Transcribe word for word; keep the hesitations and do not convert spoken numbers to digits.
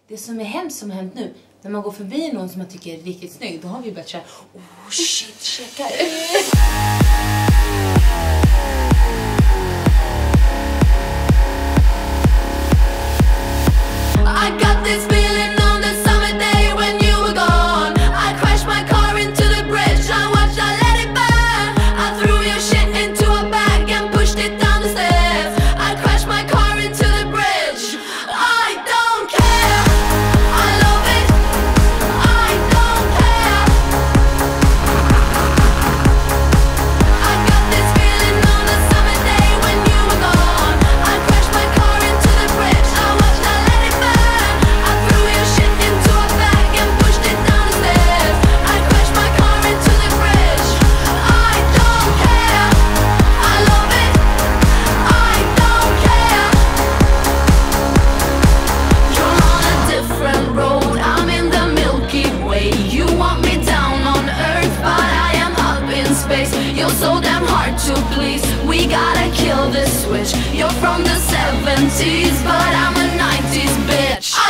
det som är hemskt som har hänt nu, när man går förbi någon som man tycker är riktigt snygg, då har vi börjat köra, oh shit, checka ut. I got this feeling on the summer day when you were gone. I crashed my car into the bridge. I watched, I let it burn. I threw your shit into a bag and pushed it down the stairs. I crashed my car into the bridge. I don't care. I love it. I don't care. I got this feeling on the summer day when you were gone. I crashed my car into the bridge. I watched, I let it burn. I threw your shit into a bag and pushed it down the stairs. I crashed my car into the bridge. I don't care. I love it. I don't care. You're on a different road. I'm in the Milky Way. You want me down on Earth, but I am up in space. You're so damn hard to please. We gotta kill this switch. You're from the seventies, but I'm a nineties bitch.